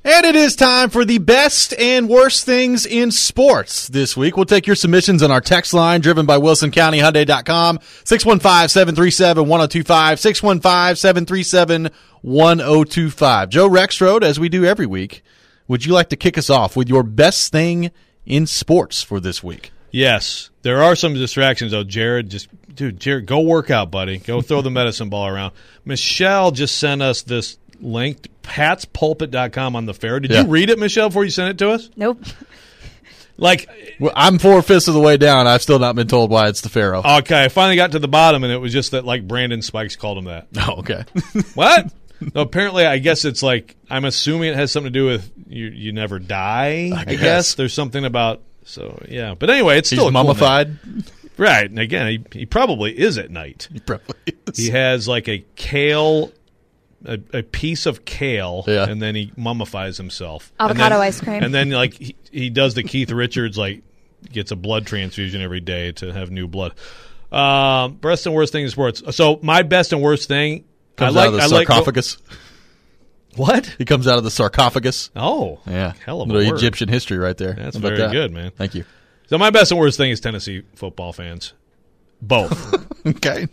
Speaker 1: And it is time for the best and worst things in sports this week. We'll take your submissions on our text line driven by Wilson County Hyundai dot com, six one five, seven three seven, one oh two five, six one five, seven three seven, one oh two five. Joe Rexrode, as we do every week, would you like to kick us off with your best thing in sports for this week?
Speaker 3: Yes. There are some distractions, though. Jared, just, dude, Jared, go work out, buddy. Go throw the medicine ball around. Michelle just sent us this link, pats pulpit dot com on the fair. Did yeah. you read it, Michelle, before you sent it to us?
Speaker 5: Nope.
Speaker 3: Like,
Speaker 1: well, I'm four-fifths of the way down. I've still not been told why it's the Pharaoh.
Speaker 3: Okay, I finally got to the bottom, and it was just that, like, Brandon Spikes called him that.
Speaker 1: Oh, okay.
Speaker 3: What? No, apparently, I guess it's like, I'm assuming it has something to do with you you never die, I, I guess. guess. There's something about, so, yeah. But anyway, it's still
Speaker 1: He's
Speaker 3: a
Speaker 1: mummified.
Speaker 3: Cool right, and again, he, he probably is at night.
Speaker 1: He probably is.
Speaker 3: He has, like, a kale... A, a piece of kale,
Speaker 1: yeah.
Speaker 3: and then he mummifies himself.
Speaker 5: Avocado
Speaker 3: then,
Speaker 5: ice cream.
Speaker 3: And then, like, he, he does the Keith Richards, like, gets a blood transfusion every day to have new blood. Um, best and worst thing in sports. So my best and worst thing...
Speaker 1: Comes
Speaker 3: I like,
Speaker 1: out of the
Speaker 3: I
Speaker 1: sarcophagus.
Speaker 3: Like, what?
Speaker 1: He comes out of the sarcophagus.
Speaker 3: Oh.
Speaker 1: Yeah.
Speaker 3: Hell of a
Speaker 1: little
Speaker 3: word.
Speaker 1: Egyptian history right there.
Speaker 3: That's very that? good, man.
Speaker 1: Thank you.
Speaker 3: So my best and worst thing is Tennessee football fans. Both.
Speaker 1: Okay.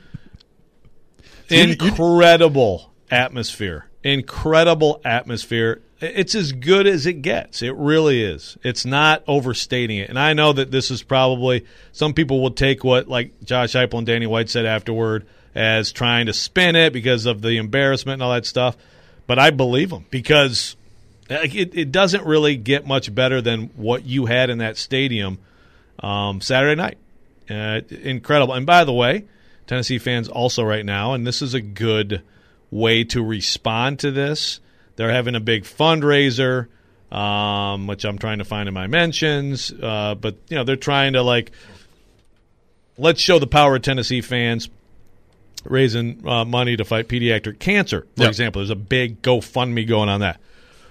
Speaker 3: Incredible atmosphere. Incredible atmosphere. It's as good as it gets. It really is. It's not overstating it. And I know that this is probably, some people will take what, like Josh Heupel and Danny White said afterward, as trying to spin it because of the embarrassment and all that stuff. But I believe them because it, it doesn't really get much better than what you had in that stadium um, Saturday night. Uh, incredible. And by the way, Tennessee fans also right now, and this is a good way to respond to this, they're having a big fundraiser, um, which I'm trying to find in my mentions. Uh, but, you know, they're trying to, like, let's show the power of Tennessee fans raising uh, money to fight pediatric cancer, for
Speaker 1: yep.
Speaker 3: example. There's a big GoFundMe going on that.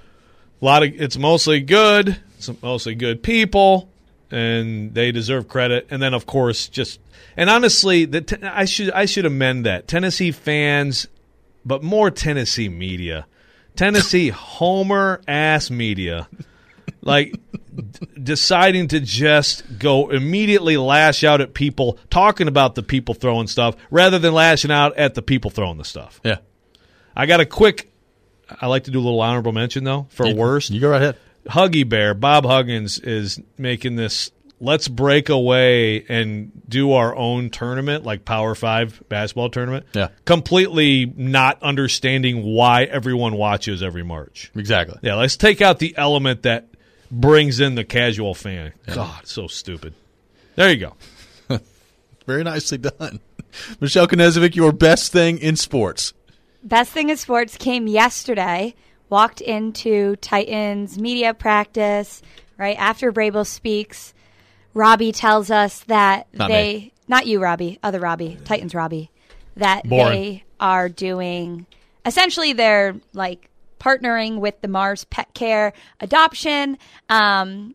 Speaker 3: A lot of it's mostly good. It's mostly good people, and they deserve credit. And then, of course, just and honestly, the te- I should I should amend that. Tennessee fans, but more Tennessee media, Tennessee homer ass media, like d- deciding to just go immediately lash out at people talking about the people throwing stuff rather than lashing out at the people throwing the stuff.
Speaker 1: Yeah,
Speaker 3: I got a quick. I like to do a little honorable mention though for
Speaker 1: you,
Speaker 3: worst.
Speaker 1: You go right ahead.
Speaker 3: Huggy Bear, Bob Huggins is making this, let's break away and do our own tournament, like Power Five basketball tournament.
Speaker 1: Yeah.
Speaker 3: Completely not understanding why everyone watches every March.
Speaker 1: Exactly.
Speaker 3: Yeah, let's take out the element that brings in the casual fan.
Speaker 1: Yeah.
Speaker 3: God, so stupid. There you go.
Speaker 1: Very nicely done. Michelle Knezovic, your best thing in sports.
Speaker 5: Best thing in sports came yesterday. Walked into Titans media practice right after Vrabel speaks. Robbie tells us that
Speaker 1: not
Speaker 5: they,
Speaker 1: me.
Speaker 5: not you, Robbie, other Robbie, Titans Robbie, that
Speaker 3: Boring.
Speaker 5: they are doing, essentially they're like partnering with the Mars Pet Care adoption, um,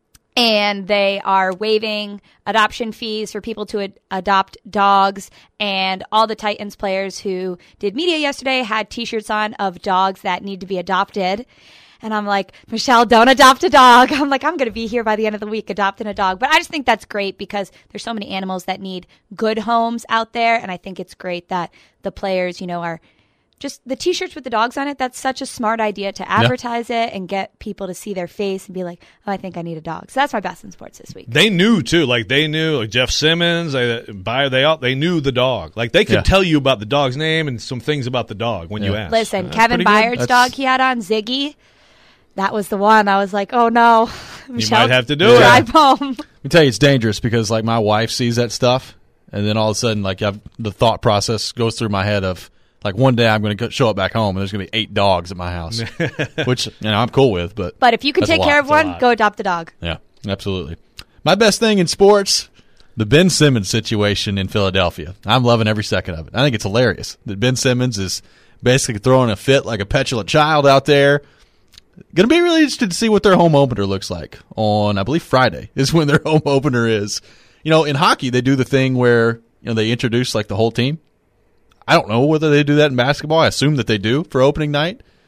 Speaker 5: and they are waiving adoption fees for people to ad- adopt dogs. And all the Titans players who did media yesterday had T-shirts on of dogs that need to be adopted. And I'm like, Michelle, don't adopt a dog. I'm like, I'm going to be here by the end of the week adopting a dog. But I just think that's great because there's so many animals that need good homes out there. And I think it's great that the players, you know, are just the T-shirts with the dogs on it. That's such a smart idea to advertise yeah. it and get people to see their face and be like, oh, I think I need a dog. So that's my best in sports this week.
Speaker 3: They knew too, like they knew like Jeff Simmons. They by they all they knew the dog. Like they could
Speaker 1: yeah.
Speaker 3: tell you about the dog's name and some things about the dog when
Speaker 1: yeah.
Speaker 3: you asked.
Speaker 5: Listen,
Speaker 3: uh,
Speaker 5: Kevin Byard's dog he had on, Ziggy. That was the one. I was like, oh no, Michelle,
Speaker 3: you might have to do
Speaker 5: drive
Speaker 3: it.
Speaker 5: home.
Speaker 1: Let me tell you, it's dangerous because like my wife sees that stuff, and then all of a sudden, like I've, the thought process goes through my head of like one day I'm going to show up back home and there's going to be eight dogs at my house, which you know I'm cool with. But
Speaker 5: but if you can
Speaker 1: take
Speaker 5: care of one, go adopt a dog.
Speaker 1: Yeah, absolutely. My best thing in sports, the Ben Simmons situation in Philadelphia. I'm loving every second of it. I think it's hilarious that Ben Simmons is basically throwing a fit like a petulant child out there. Going to be really interested to see what their home opener looks like on, I believe, Friday is when their home opener is. You know, in hockey, they do the thing where, you know, they introduce like the whole team. I don't know whether they do that in basketball. I assume that they do for opening night.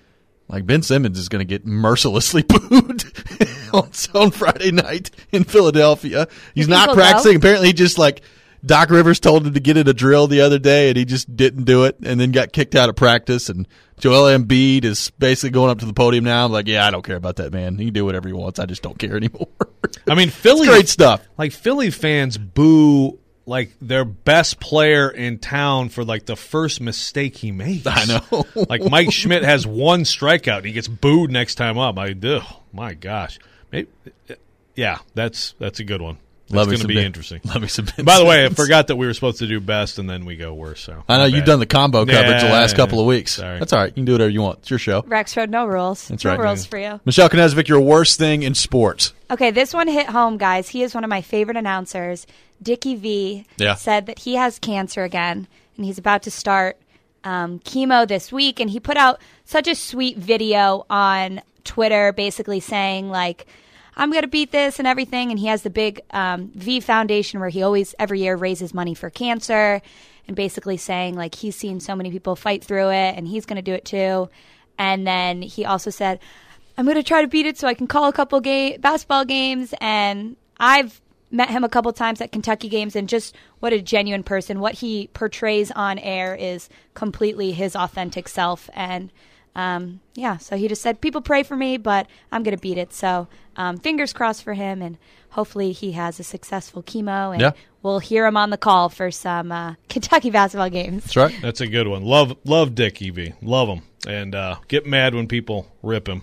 Speaker 1: Like, Ben Simmons is going to get mercilessly booed on, on Friday night in Philadelphia. He's
Speaker 5: You
Speaker 1: not
Speaker 5: think he'll
Speaker 1: practicing.
Speaker 5: go?
Speaker 1: Apparently, he just, like, Doc Rivers told him to get in a drill the other day, and he just didn't do it, and then got kicked out of practice. And Joel Embiid is basically going up to the podium now. I'm like, yeah, I don't care about that, man. He can do whatever he wants. I just don't care anymore.
Speaker 3: I mean, Philly,
Speaker 1: It's great stuff.
Speaker 3: Like, Philly fans boo like their best player in town for like the first mistake he makes.
Speaker 1: I know.
Speaker 3: Like Mike Schmidt has one strikeout and he gets booed next time up. I do. My gosh. Maybe, yeah, that's that's a good one. That's
Speaker 1: Love me
Speaker 3: going to
Speaker 1: some
Speaker 3: be
Speaker 1: Ben-
Speaker 3: interesting.
Speaker 1: Love me some Ben
Speaker 3: By the way, I
Speaker 1: Simmons.
Speaker 3: forgot that we were supposed to do best and then we go worse. So
Speaker 1: I know
Speaker 3: my
Speaker 1: you've
Speaker 3: bad.
Speaker 1: done the combo coverage the
Speaker 3: Yeah,
Speaker 1: last
Speaker 3: yeah,
Speaker 1: couple
Speaker 3: yeah.
Speaker 1: of weeks.
Speaker 3: Sorry.
Speaker 1: That's all right. You can do whatever you want. It's your show.
Speaker 5: Rexford, no rules.
Speaker 1: That's
Speaker 5: no
Speaker 1: right.
Speaker 5: rules for you.
Speaker 1: Michelle Knezovic, your worst thing in sports.
Speaker 5: Okay, this one hit home, guys. He is one of my favorite announcers. Dickie V
Speaker 1: Yeah.
Speaker 5: said that he has cancer again, and he's about to start um, chemo this week. And he put out such a sweet video on Twitter, basically saying, like, I'm going to beat this and everything. And he has the big um, V Foundation where he always, every year, raises money for cancer, and basically saying, like, he's seen so many people fight through it, and he's going to do it too. And then he also said, I'm going to try to beat it so I can call a couple ga- basketball games. And I've met him a couple times at Kentucky games, and just what a genuine person. What he portrays on air is completely his authentic self. And um, yeah, so he just said, people pray for me, but I'm going to beat it. So um, fingers crossed for him, and hopefully he has a successful chemo, and
Speaker 1: Yeah.
Speaker 5: we'll hear him on the call for some uh, Kentucky basketball games.
Speaker 1: That's right.
Speaker 3: That's a good one. Love love Dick E V. Love him. And uh, get mad when people rip him.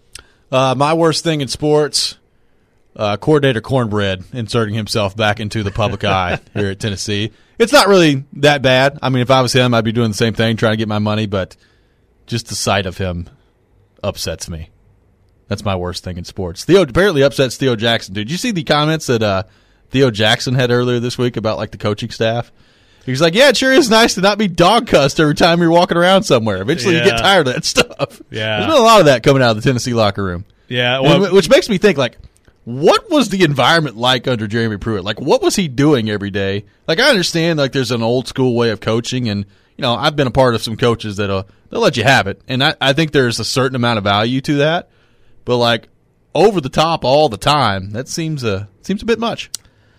Speaker 1: Uh, my worst thing in sports, uh, coordinator Cornbread inserting himself back into the public eye here at Tennessee. It's not really that bad. I mean, if I was him, I'd be doing the same thing, trying to get my money, but just the sight of him upsets me. That's my worst thing in sports. Theo apparently upsets Theo Jackson. Did you see the comments that uh, Theo Jackson had earlier this week about like the coaching staff? He was like, yeah, it sure is nice to not be dog cussed every time you're walking around somewhere. Eventually you
Speaker 3: Yeah.
Speaker 1: get tired of that stuff.
Speaker 3: Yeah.
Speaker 1: There's been a lot of that coming out of the Tennessee locker room.
Speaker 3: Yeah.
Speaker 1: And
Speaker 3: Well,
Speaker 1: wh- which makes me think, like, what was the environment like under Jeremy Pruitt? Like, what was he doing every day? Like, I understand, like, there's an old school way of coaching, and, you know, I've been a part of some coaches that'll they'll let you have it, and I, I think there's a certain amount of value to that. But, like, over the top all the time, that seems a, seems a bit much.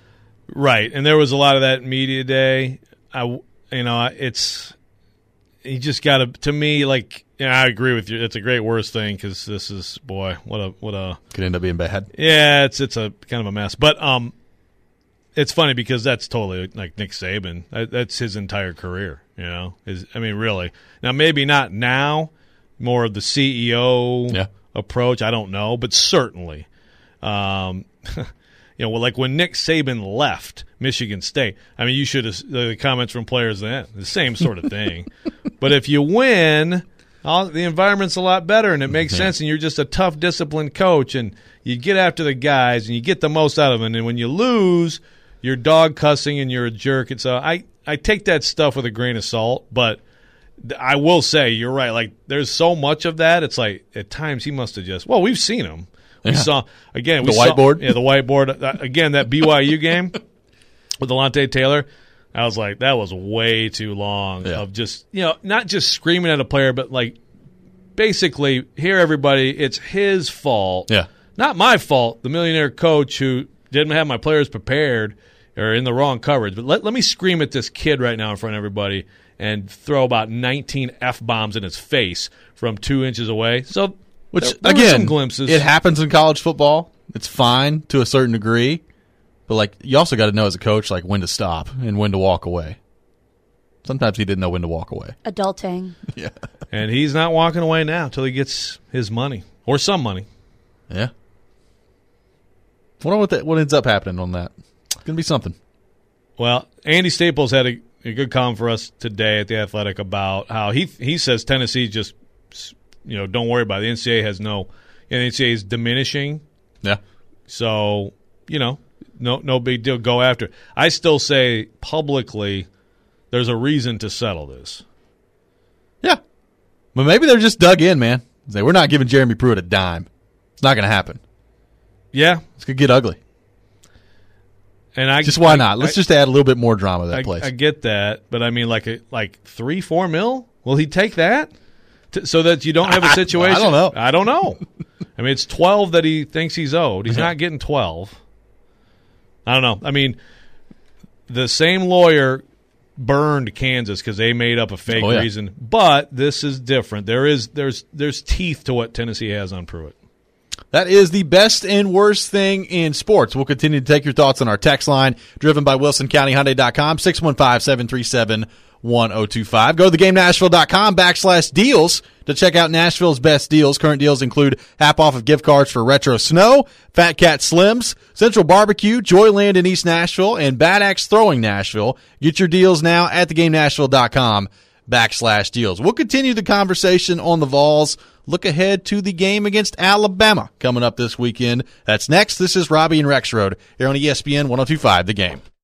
Speaker 3: right. And there was a lot of that media day. I, you know, it's you just got to. To me, like, yeah, I agree with you. It's a great worst thing because this is boy, what a what a
Speaker 1: Could end up being bad.
Speaker 3: yeah. It's it's a kind of a mess. But um, it's funny because that's totally like Nick Saban. That, that's his entire career. You know, is I mean, really. Now maybe not now. More of the C E O
Speaker 1: Yeah.
Speaker 3: approach. I don't know, but certainly. Um, you know, well, like when Nick Saban left Michigan State, I mean, you should have the comments from players then the same sort of thing. But if you win, all, the environment's a lot better, and it makes
Speaker 1: Yeah.
Speaker 3: sense. And you're just a tough, disciplined coach, and you get after the guys, and you get the most out of them. And when you lose, you're dog cussing and you're a jerk. And so I, I take that stuff with a grain of salt, but I will say you're right. Like there's so much of that. It's like at times he must have just. Well, we've seen him. We
Speaker 1: Yeah.
Speaker 3: saw again. We
Speaker 1: The
Speaker 3: saw-
Speaker 1: whiteboard?
Speaker 3: yeah, the whiteboard. Uh, again, that B Y U game with Alontae Taylor. I was like, that was way too long
Speaker 1: Yeah.
Speaker 3: of just you know not just screaming at a player, but like basically here, everybody, it's his fault.
Speaker 1: Yeah.
Speaker 3: Not my fault. The millionaire coach who didn't have my players prepared or in the wrong coverage. But let let me scream at this kid right now in front of everybody and throw about nineteen F-bombs in his face from two inches away. So,
Speaker 1: Which,
Speaker 3: there, there were
Speaker 1: again,
Speaker 3: some glimpses.
Speaker 1: it happens in college football. It's fine to a certain degree. But, like, you also got to know as a coach, like, when to stop and when to walk away. Sometimes he didn't know when to walk away.
Speaker 5: Adulting.
Speaker 1: Yeah.
Speaker 3: And he's not walking away now until he gets his money or some money.
Speaker 1: Yeah. Wonder what that, what ends up happening on that. It's going to be something.
Speaker 3: Well, Andy Staples had a, a good column for us today at The Athletic about how he he says Tennessee just, you know, don't worry about it. The N C double A has no – the N C double A is diminishing.
Speaker 1: Yeah.
Speaker 3: So, you know, no no big deal. Go after it. I still say publicly there's a reason to settle this.
Speaker 1: Yeah. But maybe they're just dug in, man. Say, we're not giving Jeremy Pruitt a dime. It's not going to happen.
Speaker 3: Yeah.
Speaker 1: It's going to get ugly.
Speaker 3: And I
Speaker 1: Just why
Speaker 3: I-
Speaker 1: not? Let's
Speaker 3: I-
Speaker 1: just add a little bit more drama to that
Speaker 3: I,
Speaker 1: place.
Speaker 3: I get that, but I mean, like a, like three, four mil. Will he take that t- so that you don't have a situation.
Speaker 1: I don't know.
Speaker 3: I don't know. I mean, it's twelve that he thinks he's owed. He's not getting twelve. I don't know. I mean, the same lawyer burned Kansas because they made up a fake
Speaker 1: oh, yeah.
Speaker 3: reason. But this is different. There is there's there's teeth to what Tennessee has on Pruitt.
Speaker 1: That is the best and worst thing in sports. We'll continue to take your thoughts on our text line, driven by Wilson County Hyundai dot com, six one five, seven three seven, one oh two five. Go to the game nashville dot com backslash deals to check out Nashville's best deals. Current deals include half off of gift cards for Retro Snow, Fat Cat Slims, Central Barbecue, Joyland in East Nashville, and Bad Axe Throwing Nashville. Get your deals now at the game nashville dot com backslash deals. We'll continue the conversation on the Vols. Look ahead to the game against Alabama coming up this weekend. That's next. This is Robbie and Rexroad here on E S P N one oh two point five The Game.